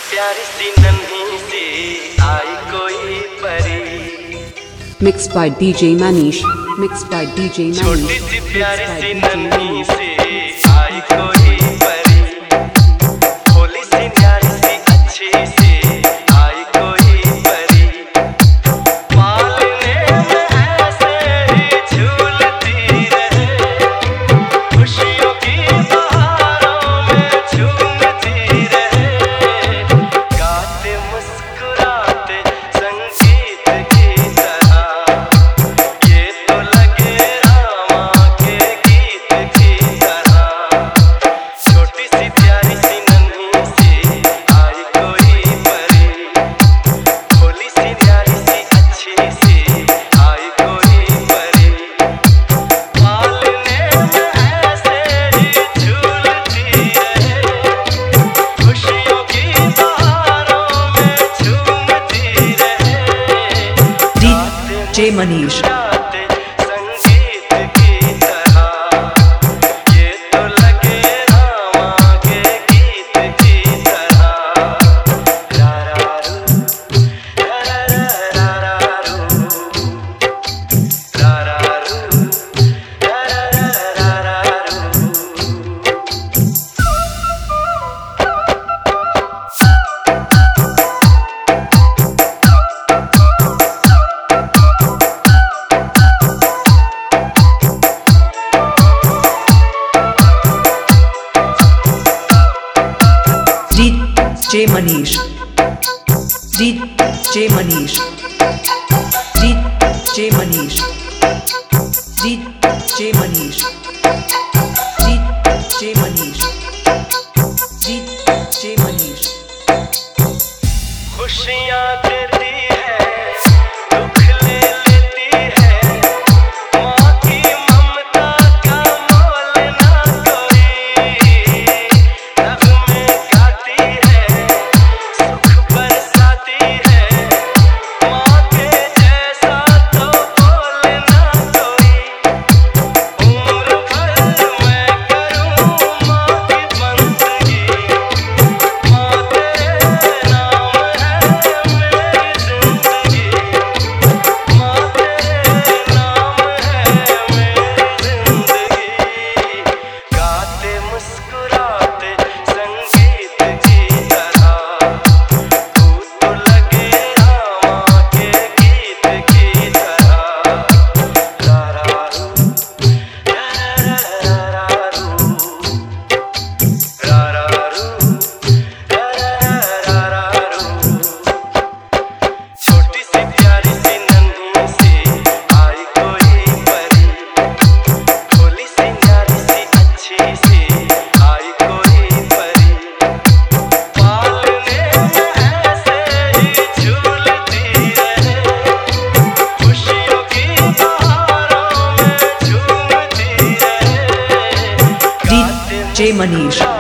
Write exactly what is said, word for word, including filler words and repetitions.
प्यारी सी नन्ही सी आई कोई परी, Mixed by D J Manish. Mixed by D J Manish. छोटी सी प्यारी सी नन्ही सी आई कोई परी, भोली सी न्यारी सी अच्छी सी आई कोई परी, पालने में ऐसे ही झूलती रहे, खुशियों की बहारों में झूमती रहे, गाते मुस्कुराते संगीत की तरह, ये तो लगे रामा के गीत की तरह। छोटी सी प्यारी सी नन्ही सी आई कोई परी, भोली सी न्यारी सी अच्छी सी आई कोई परी, पालने में ऐसे ही झूलती रहे, खुशियों की बहारों में झूमती रहे, D J Manish. गाते संगीत की तरह, ये तो लगे रामा के गीत की तरह। रारारू, रारारारारू, रारारू, रारारारारू। D J Manish. D J Manish. D J Manish. D J Manish. D J Manish. D J Manish. खुशियाँ देती है, दुख ले लेती है, माँ की ममता का मोल ना कोई, नग़्मे गाती है, सुख बरसाती है, माँ के जैसा तो बोल ना कोई, उम्र भर मैं करूँ माँ की बंदगी, माँ तेरे नाम है मेरी जिंदगी, माँ तेरे नाम है मेरी जिंदगी, गाते मुस्कुराते संगीत की तरह, तू तो लगे रामा के गीत की तरह। रारारू, रारारारारू, रारारू, रारारारारू। छोटी सी प्यारी सी नन्ही सी आई कोई परी, भोली सी न्यारी सी अच्छी सी आई कोई परी, पालने में ऐसे ही झूलती रहे, खुशियों की बहारों में झूमती रहे, D J Manish.